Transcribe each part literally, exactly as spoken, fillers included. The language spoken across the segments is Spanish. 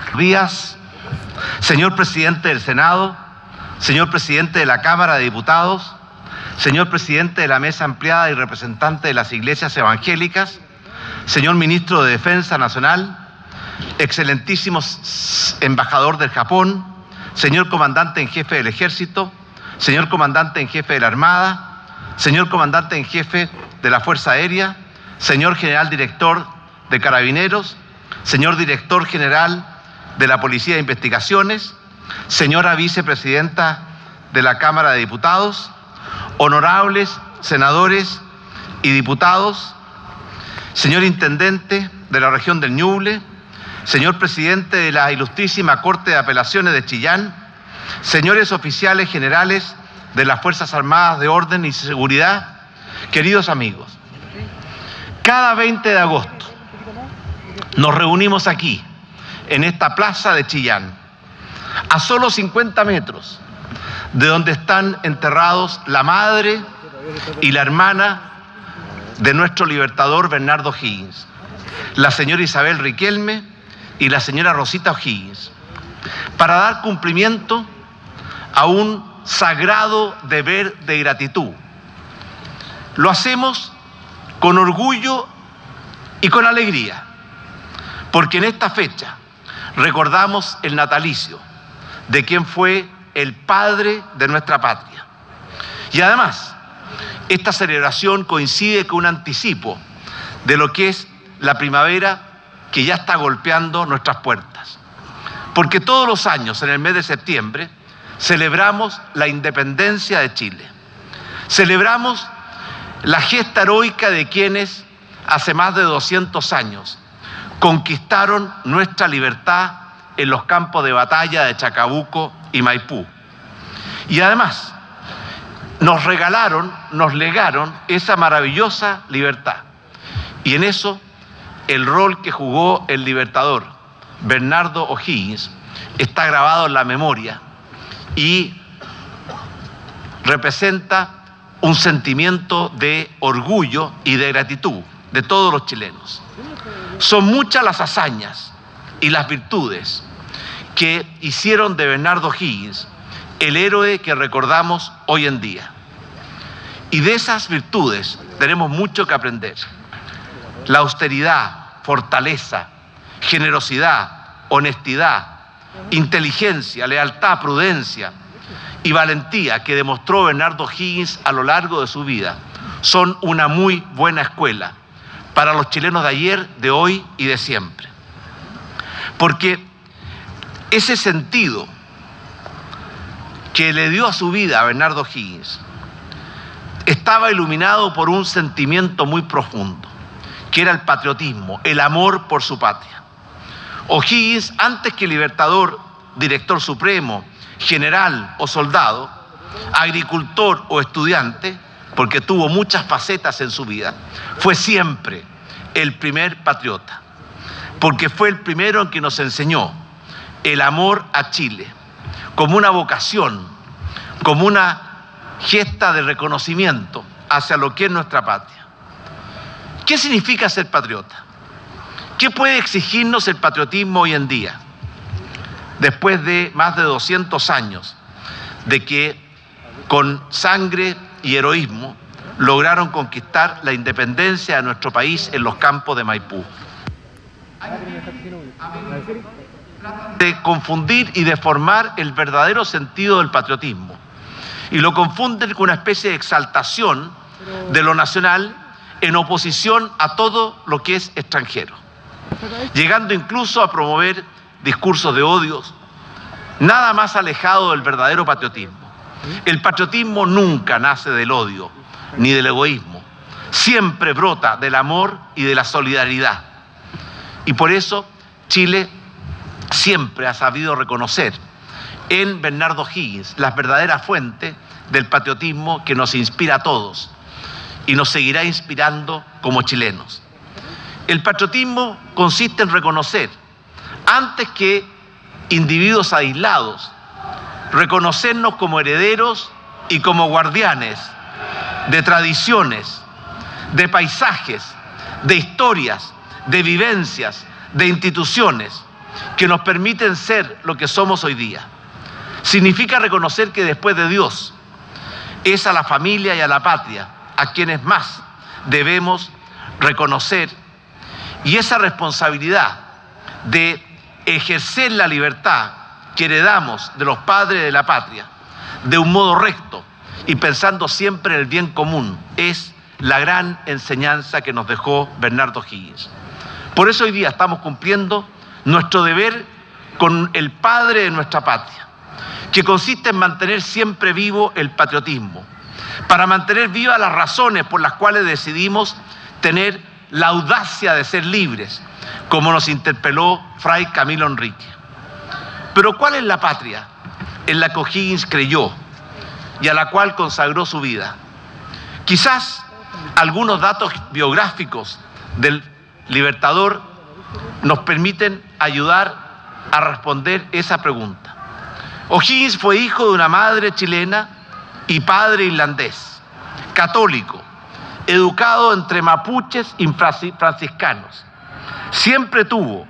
días, señor presidente del Senado, señor presidente de la Cámara de Diputados, señor presidente de la Mesa Ampliada y representante de las iglesias evangélicas, señor ministro de Defensa Nacional, excelentísimo embajador del Japón, señor comandante en jefe del Ejército, señor comandante en jefe de la Armada, señor comandante en jefe de la Fuerza Aérea, señor general director de Carabineros, señor director general de la Policía de Investigaciones, señora vicepresidenta de la Cámara de Diputados, honorables senadores y diputados, señor intendente de la región del Ñuble, señor presidente de la Ilustrísima Corte de Apelaciones de Chillán, señores oficiales generales de las Fuerzas Armadas de Orden y Seguridad, queridos amigos, cada veinte de agosto nos reunimos aquí, en esta plaza de Chillán, a solo cincuenta metros de donde están enterrados la madre y la hermana de nuestro libertador Bernardo O'Higgins, la señora Isabel Riquelme y la señora Rosita O'Higgins, para dar cumplimiento a un sagrado deber de gratitud. Lo hacemos con orgullo y con alegría, porque en esta fecha recordamos el natalicio de quien fue el padre de nuestra patria. Y además, esta celebración coincide con un anticipo de lo que es la primavera que ya está golpeando nuestras puertas. Porque todos los años, en el mes de septiembre, celebramos la independencia de Chile. Celebramos la gesta heroica de quienes, hace más de doscientos años, conquistaron nuestra libertad en los campos de batalla de Chacabuco y Maipú. Y además, nos regalaron, nos legaron esa maravillosa libertad. Y en eso, el rol que jugó el libertador Bernardo O'Higgins está grabado en la memoria y representa un sentimiento de orgullo y de gratitud de todos los chilenos. Son muchas las hazañas y las virtudes que hicieron de Bernardo O'Higgins el héroe que recordamos hoy en día. Y de esas virtudes tenemos mucho que aprender. La austeridad, fortaleza, generosidad, honestidad, inteligencia, lealtad, prudencia y valentía que demostró Bernardo O'Higgins a lo largo de su vida son una muy buena escuela para los chilenos de ayer, de hoy y de siempre. Porque ese sentido que le dio a su vida a Bernardo O'Higgins estaba iluminado por un sentimiento muy profundo, que era el patriotismo, el amor por su patria. O'Higgins, antes que libertador, director supremo, general o soldado, agricultor o estudiante, porque tuvo muchas facetas en su vida, fue siempre el primer patriota, porque fue el primero en que nos enseñó el amor a Chile, como una vocación, como una gesta de reconocimiento hacia lo que es nuestra patria. ¿Qué significa ser patriota? ¿Qué puede exigirnos el patriotismo hoy en día? Después de más de doscientos años de que con sangre y heroísmo lograron conquistar la independencia de nuestro país en los campos de Maipú. De confundir y deformar el verdadero sentido del patriotismo y lo confunden con una especie de exaltación de lo nacional en oposición a todo lo que es extranjero, llegando incluso a promover discursos de odios, nada más alejado del verdadero patriotismo. El patriotismo nunca nace del odio ni del egoísmo, siempre brota del amor y de la solidaridad. Y por eso Chile siempre ha sabido reconocer en Bernardo O'Higgins la verdadera fuente del patriotismo que nos inspira a todos y nos seguirá inspirando como chilenos. El patriotismo consiste en reconocer, antes que individuos aislados, reconocernos como herederos y como guardianes de tradiciones, de paisajes, de historias, de vivencias, de instituciones que nos permiten ser lo que somos hoy día. Significa reconocer que después de Dios es a la familia y a la patria a quienes más debemos reconocer, y esa responsabilidad de ejercer la libertad que heredamos de los padres de la patria de un modo recto y pensando siempre en el bien común es la gran enseñanza que nos dejó Bernardo O'Higgins. Por eso hoy día estamos cumpliendo nuestro deber con el padre de nuestra patria, que consiste en mantener siempre vivo el patriotismo, para mantener vivas las razones por las cuales decidimos tener la audacia de ser libres, como nos interpeló Fray Camilo Enrique. Pero ¿cuál es la patria en la que O'Higgins creyó y a la cual consagró su vida? Quizás algunos datos biográficos del libertador nos permiten ayudar a responder esa pregunta. O'Higgins fue hijo de una madre chilena y padre irlandés, católico, educado entre mapuches y franciscanos. Siempre tuvo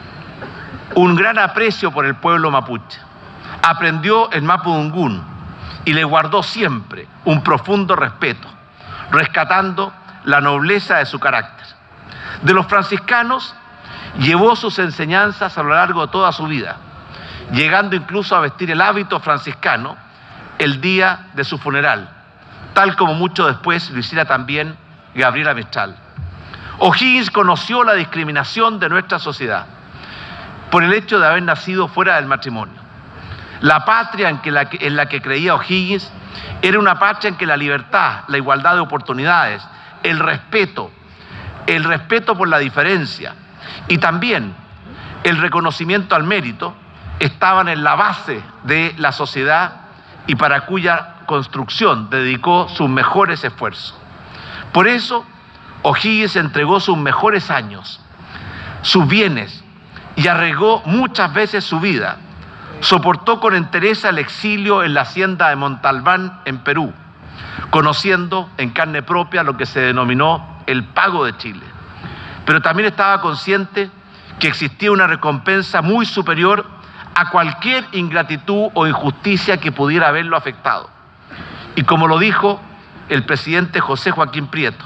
un gran aprecio por el pueblo mapuche. Aprendió el mapudungún y le guardó siempre un profundo respeto, rescatando la nobleza de su carácter. De los franciscanos llevó sus enseñanzas a lo largo de toda su vida, llegando incluso a vestir el hábito franciscano el día de su funeral, tal como mucho después lo hiciera también Gabriela Mistral. O'Higgins conoció la discriminación de nuestra sociedad por el hecho de haber nacido fuera del matrimonio. La patria en, que la, en la que creía O'Higgins era una patria en que la libertad, la igualdad de oportunidades, el respeto, el respeto por la diferencia y también el reconocimiento al mérito estaban en la base de la sociedad y para cuya construcción dedicó sus mejores esfuerzos. Por eso, O'Higgins entregó sus mejores años, sus bienes y arriesgó muchas veces su vida. Soportó con entereza el exilio en la hacienda de Montalbán, en Perú, conociendo en carne propia lo que se denominó el pago de Chile. Pero también estaba consciente que existía una recompensa muy superior a cualquier ingratitud o injusticia que pudiera haberlo afectado. Y como lo dijo el presidente José Joaquín Prieto,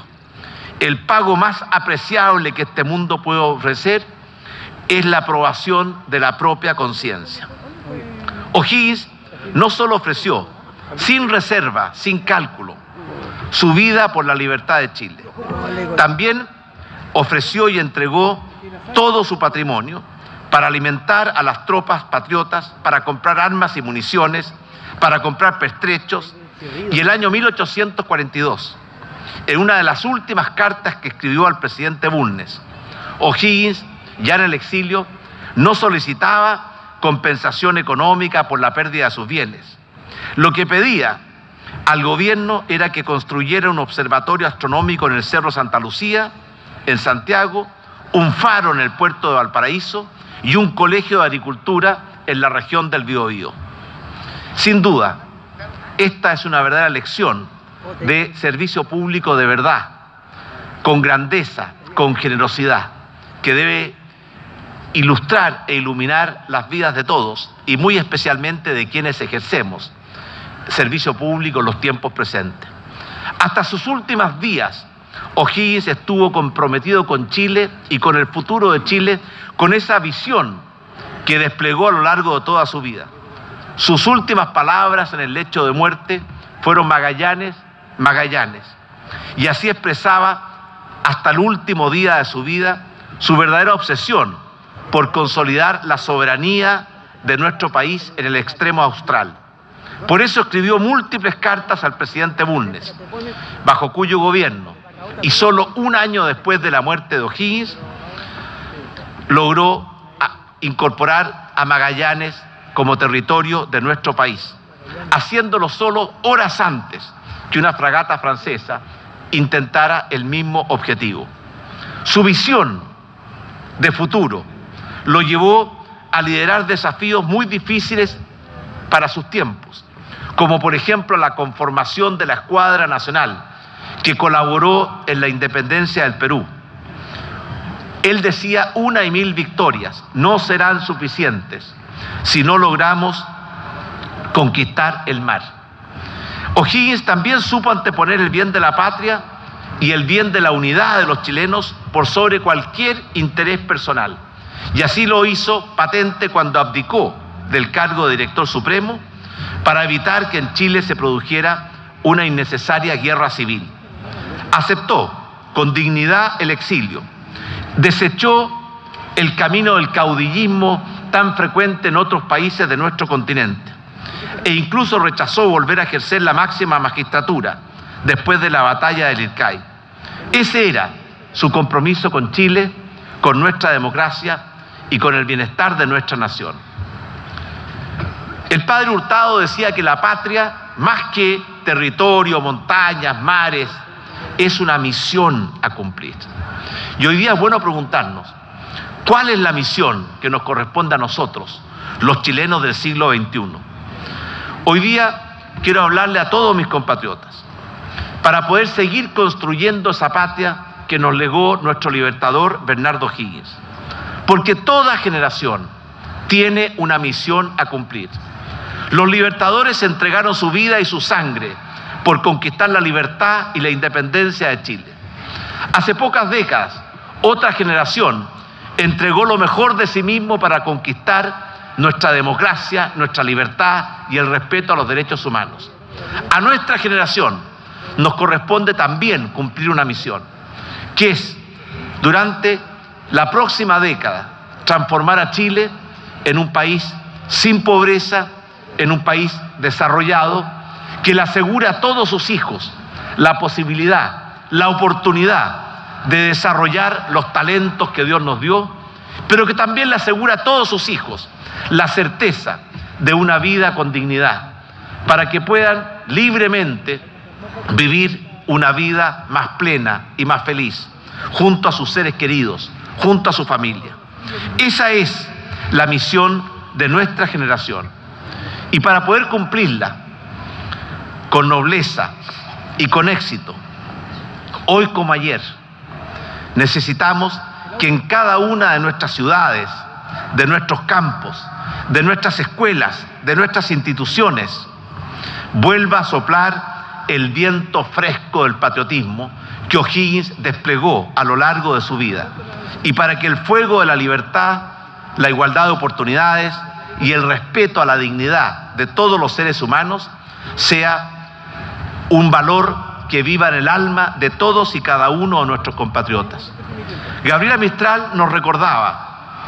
el pago más apreciable que este mundo puede ofrecer es la aprobación de la propia conciencia. O'Higgins no solo ofreció, sin reserva, sin cálculo, su vida por la libertad de Chile, también ofreció y entregó todo su patrimonio para alimentar a las tropas patriotas, para comprar armas y municiones, para comprar pertrechos. Y el año mil ochocientos cuarenta y dos, en una de las últimas cartas que escribió al presidente Bulnes, O'Higgins, ya en el exilio, no solicitaba compensación económica por la pérdida de sus bienes. Lo que pedía al gobierno era que construyera un observatorio astronómico en el Cerro Santa Lucía, en Santiago, un faro en el puerto de Valparaíso y un colegio de agricultura en la región del Biobío. Sin duda, esta es una verdadera lección de servicio público de verdad, con grandeza, con generosidad, que debe ilustrar e iluminar las vidas de todos y muy especialmente de quienes ejercemos servicio público en los tiempos presentes. Hasta sus últimos días, O'Higgins estuvo comprometido con Chile y con el futuro de Chile, con esa visión que desplegó a lo largo de toda su vida. Sus últimas palabras en el lecho de muerte fueron Magallanes, Magallanes. Y así expresaba hasta el último día de su vida su verdadera obsesión por consolidar la soberanía de nuestro país en el extremo austral. Por eso escribió múltiples cartas al presidente Bulnes, bajo cuyo gobierno, y solo un año después de la muerte de O'Higgins, logró incorporar a Magallanes como territorio de nuestro país, haciéndolo solo horas antes que una fragata francesa intentara el mismo objetivo. Su visión de futuro lo llevó a liderar desafíos muy difíciles para sus tiempos, como por ejemplo la conformación de la Escuadra Nacional, que colaboró en la independencia del Perú. Él decía: una y mil victorias no serán suficientes si no logramos conquistar el mar. O'Higgins también supo anteponer el bien de la patria y el bien de la unidad de los chilenos por sobre cualquier interés personal. Y así lo hizo patente cuando abdicó del cargo de director supremo para evitar que en Chile se produjera una innecesaria guerra civil. Aceptó con dignidad el exilio, desechó el camino del caudillismo tan frecuente en otros países de nuestro continente e incluso rechazó volver a ejercer la máxima magistratura después de la batalla del Ircay. Ese era su compromiso con Chile, con nuestra democracia y con el bienestar de nuestra nación. El padre Hurtado decía que la patria, más que territorio, montañas, mares, es una misión a cumplir. Y hoy día es bueno preguntarnos, ¿cuál es la misión que nos corresponde a nosotros, los chilenos del siglo veintiuno? Hoy día quiero hablarle a todos mis compatriotas para poder seguir construyendo esa patria que nos legó nuestro libertador Bernardo O'Higgins. Porque toda generación tiene una misión a cumplir. Los libertadores entregaron su vida y su sangre por conquistar la libertad y la independencia de Chile. Hace pocas décadas, otra generación entregó lo mejor de sí mismo para conquistar nuestra democracia, nuestra libertad y el respeto a los derechos humanos. A nuestra generación nos corresponde también cumplir una misión, que es, durante la próxima década, transformar a Chile en un país sin pobreza, en un país desarrollado, que le asegura a todos sus hijos la posibilidad, la oportunidad de desarrollar los talentos que Dios nos dio, pero que también le asegura a todos sus hijos la certeza de una vida con dignidad, para que puedan libremente vivir una vida más plena y más feliz, junto a sus seres queridos, junto a su familia. Esa es la misión de nuestra generación. Y para poder cumplirla con nobleza y con éxito, hoy como ayer, necesitamos que en cada una de nuestras ciudades, de nuestros campos, de nuestras escuelas, de nuestras instituciones, vuelva a soplar el viento fresco del patriotismo que O'Higgins desplegó a lo largo de su vida, y para que el fuego de la libertad, la igualdad de oportunidades y el respeto a la dignidad de todos los seres humanos sea un valor que viva en el alma de todos y cada uno de nuestros compatriotas. Gabriela Mistral nos recordaba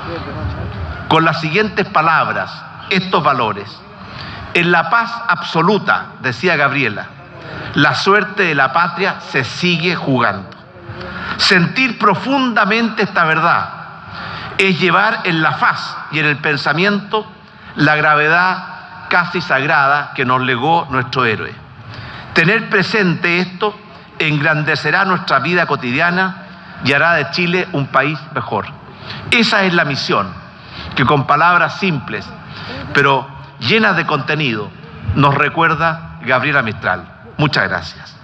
con las siguientes palabras estos valores. En la paz absoluta, decía Gabriela, la suerte de la patria se sigue jugando. Sentir profundamente esta verdad es llevar en la faz y en el pensamiento la gravedad casi sagrada que nos legó nuestro héroe. Tener presente esto engrandecerá nuestra vida cotidiana y hará de Chile un país mejor. Esa es la misión que, con palabras simples pero llenas de contenido, nos recuerda Gabriela Mistral. Muchas gracias.